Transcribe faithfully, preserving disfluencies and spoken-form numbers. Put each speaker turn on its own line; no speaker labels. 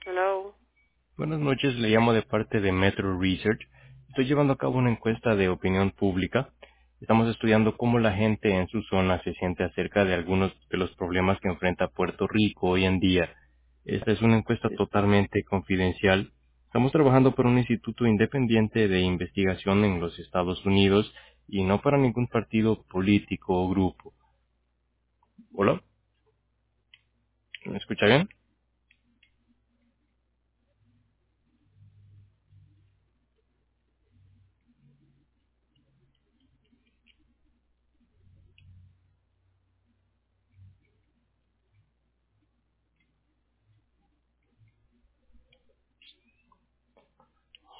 Hello.
Buenas noches, le llamo de parte de Metro Research. Estoy llevando a cabo una encuesta de opinión pública. Estamos estudiando cómo la gente en su zona se siente acerca de algunos de los problemas que enfrenta Puerto Rico hoy en día. Esta es una encuesta totalmente confidencial. Estamos trabajando por un instituto independiente de investigación en los Estados Unidos y no para ningún partido político o grupo. ¿Hola? ¿Me escucha bien?